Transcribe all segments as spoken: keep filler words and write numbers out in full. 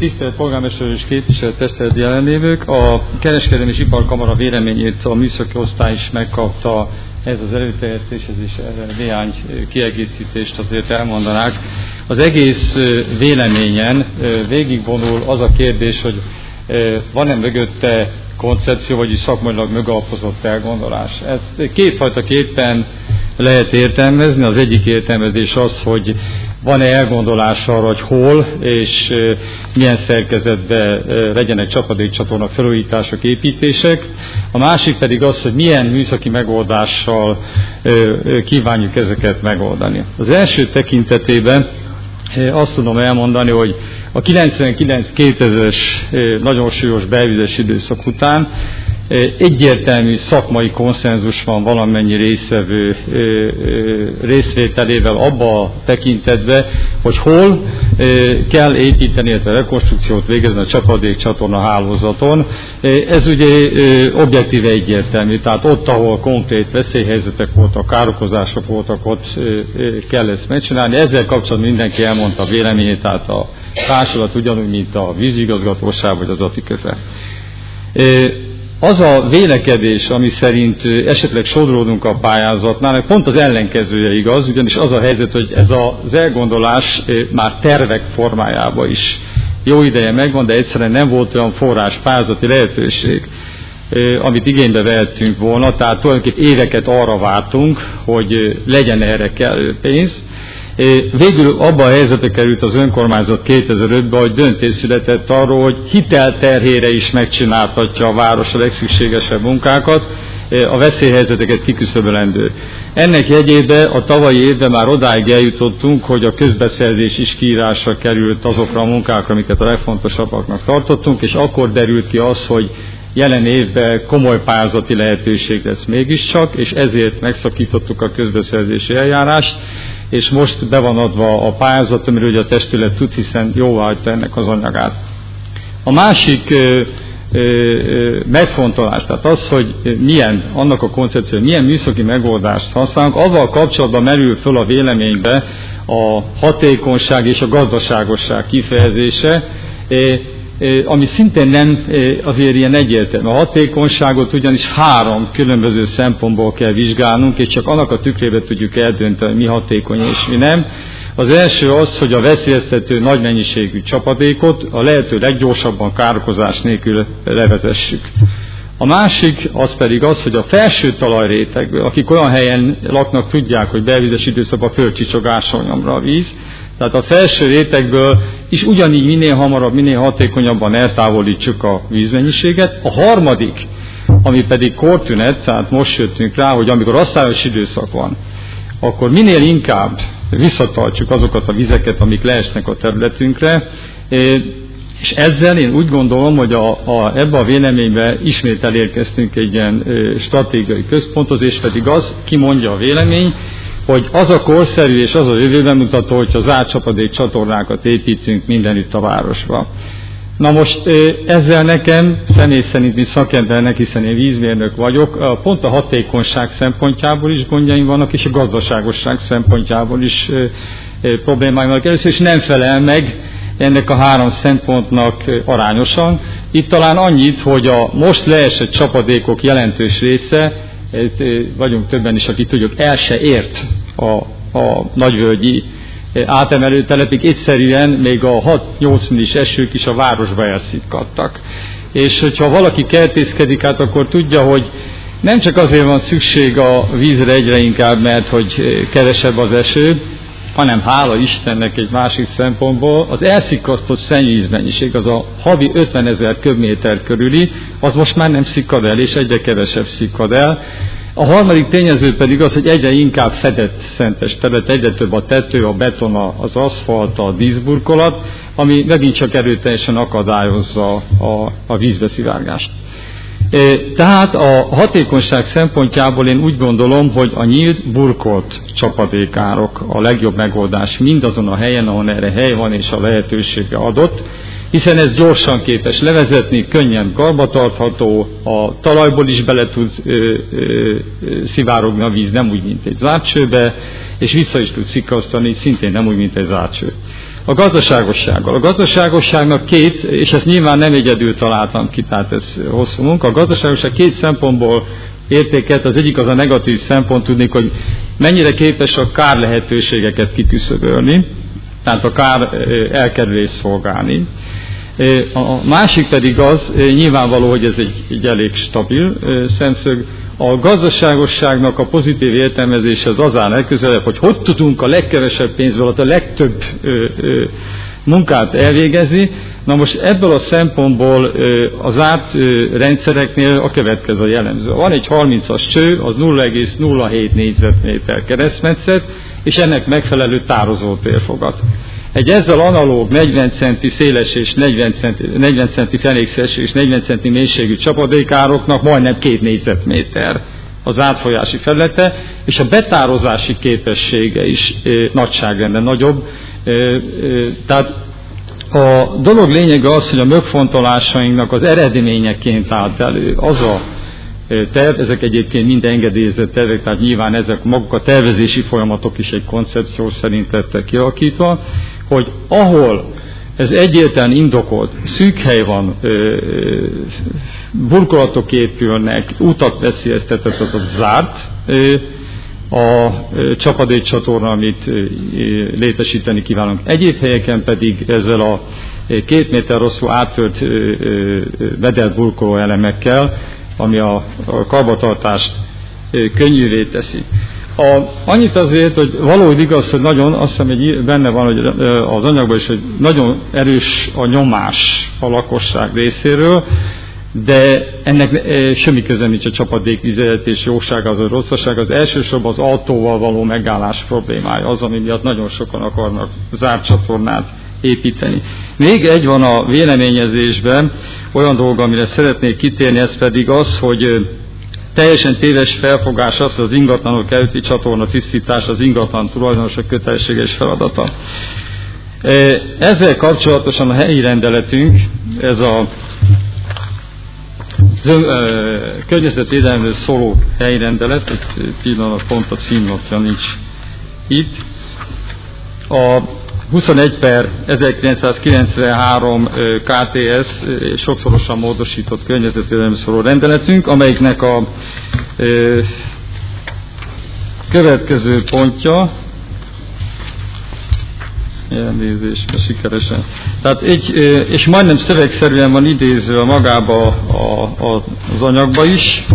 Tisztelt polgármester és képviselőtestület jelenlévők! A Kereskedelmi és Iparkamara véleményét a műszaki osztály is megkapta ez az előterjesztéshez, és erre néhány kiegészítést azért elmondanák. Az egész véleményen végigvonul az a kérdés, hogy van-e mögötte koncepció, vagyis szakmailag megalapozott elgondolás. Ezt kétfajtaképpen lehet értelmezni. Az egyik értelmezés az, hogy van-e elgondolás arra, hogy hol és milyen szerkezetben legyenek csapadékcsatorna felújítások, építések. A másik pedig az, hogy milyen műszaki megoldással kívánjuk ezeket megoldani. Az első tekintetében azt tudom elmondani, hogy a kilencvenkilenc kétezres nagyon súlyos belvizes időszak után egyértelmű szakmai konszenzus van valamennyi részvevő részvételével abba a tekintetbe, hogy hol kell építeni, illetve rekonstrukciót végezni a csapadékcsatorna hálózaton. Ez ugye objektíve egyértelmű, tehát ott, ahol konkrét veszélyhelyzetek voltak, károkozások voltak, ott kell ezt megcsinálni. Ezzel kapcsolatban mindenki elmondta a véleményét, tehát a társulat ugyanúgy, mint a vízigazgatóság vagy az Atiköze. Az a vélekedés, ami szerint esetleg sodródunk a pályázatnál, pont az ellenkezője igaz, ugyanis az a helyzet, hogy ez az elgondolás már tervek formájában is jó ideje megvan, de egyszerűen nem volt olyan forrás, pályázati lehetőség, amit igénybe vehettünk volna, tehát tulajdonképpen éveket arra vártunk, hogy legyen erre kellő pénz. Végül abban a helyzetre került az önkormányzat kétezer-ötben, hogy döntés született arról, hogy hitelterhére is megcsináltatja a város a legszükségesebb munkákat, a veszélyhelyzeteket kiküszöbölendő. Ennek jegyében a tavalyi évben már odáig eljutottunk, hogy a közbeszerzés is kiírásra került azokra a munkákra, amiket a legfontosabbaknak tartottunk, és akkor derült ki az, hogy jelen évben komoly pályázati lehetőség lesz mégiscsak, és ezért megszakítottuk a közbeszerzési eljárást, és most be van adva a pályázat, amiről ugye a testület tud, hiszen jóváhagyta ennek az anyagát. A másik ö, ö, megfontolás, tehát az, hogy milyen, annak a koncepció, milyen műszaki megoldást használunk, avval kapcsolatban merül föl a véleménybe a hatékonyság és a gazdaságosság kifejezése, ami szintén nem azért ilyen egyértelmű. A hatékonyságot ugyanis három különböző szempontból kell vizsgálnunk, és csak annak a tükrében tudjuk eldönteni, mi hatékony és mi nem. Az első az, hogy a veszélyeztető nagy mennyiségű csapadékot a lehető leggyorsabban károkozás nélkül levezessük. A másik az pedig az, hogy a felső talajrétegből, akik olyan helyen laknak, tudják, hogy belvizes időszakban földcsicsog ásványomra a víz, tehát a felső rétegből is ugyanígy minél hamarabb, minél hatékonyabban eltávolítsuk a vízmennyiséget. A harmadik, ami pedig kortünet, tehát most jöttünk rá, hogy amikor asszályos időszak van, akkor minél inkább visszatartsuk azokat a vizeket, amik leesnek a területünkre, és ezzel én úgy gondolom, hogy a, a, ebbe a véleménybe ismét elérkeztünk egy ilyen stratégiai központhoz, és pedig az, ki mondja a vélemény, hogy az a korszerű és az a jövőben mutató, hogyha zárt csapadék csatornákat építünk mindenütt a városba. Na most ezzel nekem személy szerint, mint szakembernek, hiszen én vízmérnök vagyok, pont a hatékonyság szempontjából is gondjaim vannak, és a gazdaságosság szempontjából is problémáim vannak. Először is nem felel meg ennek a három szempontnak arányosan. Itt talán annyit, hogy a most leesett csapadékok jelentős része, vagyunk többen is, akik tudjuk, el se ért a, a nagyvölgyi átemelő telepig, egyszerűen még a hat-nyolc millis esők is a városba elszipkadtak. És hogyha valaki kertészkedik, hát akkor tudja, hogy nem csak azért van szükség a vízre egyre inkább, mert hogy kevesebb az eső, hanem hála Istennek egy másik szempontból, az elszikasztott szennyvízmennyiség, az a havi ötvenezer köbméter körüli, az most már nem szikkad el, és egyre kevesebb szikkad el. A harmadik tényező pedig az, hogy egyre inkább fedett szentes terület, egyre több a tető, a beton, az aszfalt, a díszburkolat, ami megint csak erőteljesen akadályozza a, a vízbeszivárgást. Tehát a hatékonyság szempontjából én úgy gondolom, hogy a nyílt, burkolt csapadékárok a legjobb megoldás mindazon a helyen, ahol erre hely van és a lehetősége adott, hiszen ez gyorsan képes levezetni, könnyen karbantartható, a talajból is bele tud ö, ö, szivárogni a víz, nem úgy, mint egy zárt csőbe, és vissza is tud szikkasztani, szintén nem úgy, mint egy zárt cső. A gazdaságossággal. A gazdaságosságnak két, és ezt nyilván nem egyedül találtam ki, tehát ez hosszú munka. A gazdaságosság két szempontból értékelt, az egyik az a negatív szempont, tudnék, hogy mennyire képes a kár lehetőségeket kitűszögölni, tehát a kár elkerülést szolgálni. A másik pedig az, nyilvánvaló, hogy ez egy, egy elég stabil szemszög, a gazdaságosságnak a pozitív értelmezése az az áll legközelebb, hogy hogy tudunk a legkevesebb pénzből a legtöbb ö, ö, munkát elvégezni. Na most ebből a szempontból ö, az árt ö, rendszereknél a következő jellemző. Van egy harmincas cső, az nulla egész nulla hét négyzetméter keresztmetszet, és ennek megfelelő tározótérfogat. Egy ezzel analóg negyven centi széles és negyven centi, negyven centi fenékszes és negyven centi mélységű csapadékároknak majdnem két négyzetméter az átfolyási felülete, és a betározási képessége is e, nagyságrenden nagyobb. E, e, tehát a dolog lényege az, hogy a megfontolásainknak az eredményeként állt elő az a terv, ezek egyébként mind engedélyezett tervek, tehát nyilván ezek maguk a tervezési folyamatok is egy koncepció szerint lettek kialakítva, hogy ahol ez egyértelműen indokolt, szűk hely van, burkolatok épülnek, utat veszélyeztetett, az zárt a csapadékcsatorna, amit létesíteni kívánunk. Egyéb helyeken pedig ezzel a két méter hosszú áttört vedelt burkoló elemekkel, ami a, a karbantartást könnyűvé teszi. A, annyit azért, hogy valódi igaz, hogy nagyon, azt hiszem, hogy benne van hogy az anyagban is, hogy nagyon erős a nyomás a lakosság részéről, de ennek semmi köze nincs a csapadékvizelet jósága, az a rosszaság, az elsősorban az autóval való megállás problémája, az, ami miatt nagyon sokan akarnak zárt csatornát építeni. Még egy van a véleményezésben, olyan dolog, amire szeretnék kitérni, ez pedig az, hogy teljesen téves felfogás az, hogy az ingatlanok előtti csatorna tisztítás az ingatlan tulajdonosok kötelességes feladata. Ezzel kapcsolatosan a helyi rendeletünk, ez a környezetvédelemről szóló helyi rendelet, egy pillanat, pont a címlapja nincs itt, a huszonegy per ezerkilencszázkilencvenhárom ká té es sokszorosan módosított környezetvédelemről szóló rendeletünk, amelyiknek a ö, következő pontja, elnézést, sikeresen. Tehát egy, és majdnem szövegszerűen van idézve magába a, a, az anyagba is.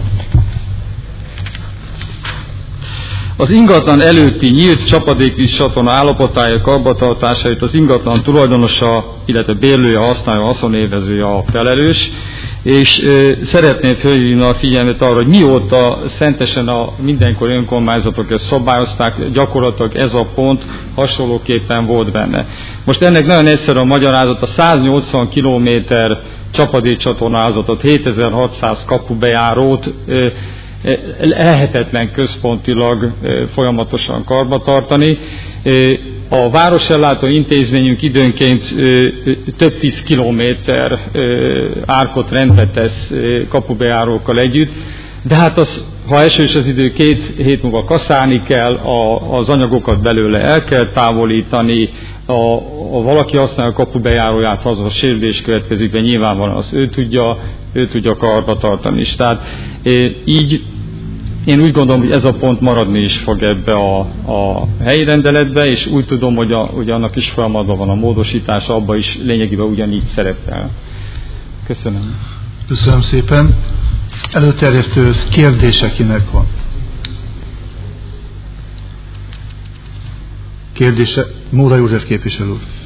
Az ingatlan előtti nyílt csapadékvíz csatorna állapotája karbantartásait az ingatlan tulajdonosa, illetve bérlője, használja, haszonélvezője a felelős, és e, szeretném felhívni a figyelmet arra, hogy mióta szentesen a mindenkori önkormányzatok ezt szabályozták, gyakorlatilag ez a pont hasonlóképpen volt benne. Most ennek nagyon egyszerű a magyarázat, a száznyolcvan kilométer csapadékcsatornázatot, hétezer-hatszáz kapubejárót e, lehetetlen központilag folyamatosan karbantartani. A városellátó intézményünk időnként több tíz kilométer árkot rendbe tesz kapubejárókkal együtt, de hát az, ha esős az idő, két hét múlva kaszálni kell, a, az anyagokat belőle el kell távolítani, a, a valaki használja a kapubejáróját, ha az a sérülés következik, de nyilvánvalóan az ő tudja, ő tudja karba tartani is. Tehát így én úgy gondolom, hogy ez a pont maradni is fog ebbe a, a helyi rendeletbe, és úgy tudom, hogy, a, hogy annak is folyamatban van a módosítása, abban is lényegében ugyanígy szerepel. Köszönöm. Köszönöm szépen. Előterjesztő kérdése kinek van? Kérdése Móra József képviselő úr.